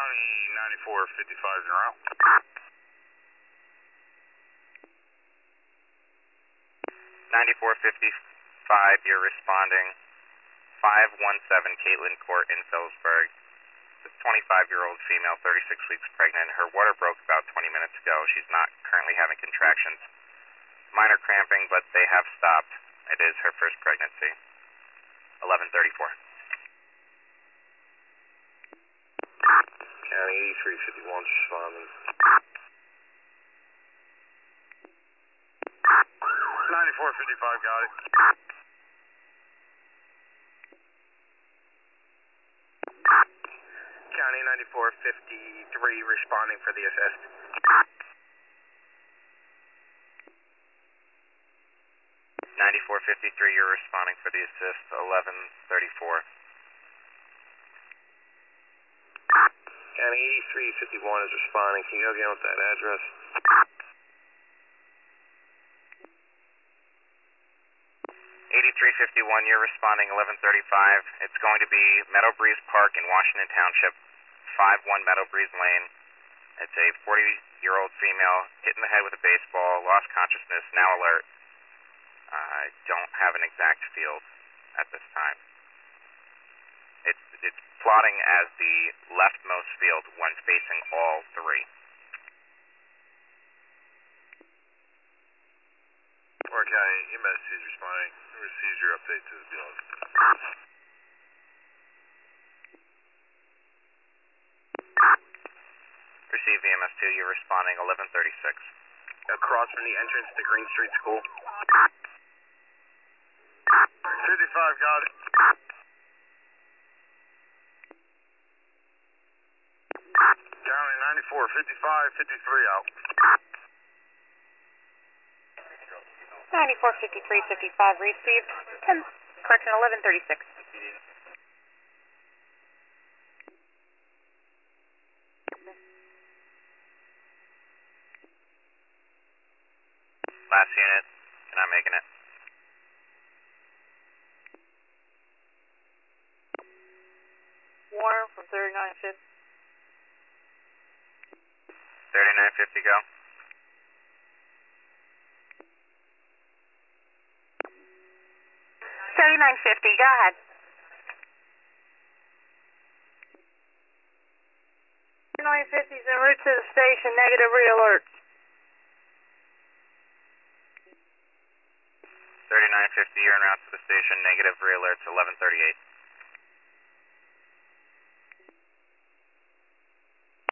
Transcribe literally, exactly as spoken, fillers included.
County ninety-four fifty-five, you're out. ninety-four fifty-five, you're responding. five one seven Caitlin Court in Phillipsburg. This twenty-five-year-old female, thirty-six weeks pregnant. Her water broke about twenty minutes ago. She's not currently having contractions. Minor cramping, but they have stopped. It is her first pregnancy. eleven thirty-four. County eighty-three fifty-one, responding. ninety-four fifty-five, got it. County ninety-four fifty-three, responding for the assist. ninety-four fifty-three, you're responding for the assist. eleven thirty-four. County eighty-three fifty-one is responding. Can you go again with that address? eighty-three fifty-one, you're responding. eleven thirty-five. It's going to be Meadow Breeze Park in Washington Township, five one Meadow Breeze Lane. It's a forty-year-old female hit in the head with a baseball, lost consciousness, now alert. I uh, don't have an exact field at this time. It's, it's plotting as the leftmost field when facing all three. Or County E M S is responding. Receives your update to the field. Receive E M S two, you're responding. eleven thirty-six. Across from the entrance to Green Street School. fifty-five, got it. County ninety-four fifty-five fifty-three, out. ninety-four fifty-three fifty-five, received. ten, correction, eleven thirty-six. Last unit, you're not making it. Warner from thirty-nine fifty. thirty-nine fifty, go. thirty-nine fifty, go ahead. thirty-nine fifty's en route to the station, negative re-alert. thirty-nine fifty, you're en route to the station, negative re-alerts, eleven thirty-eight.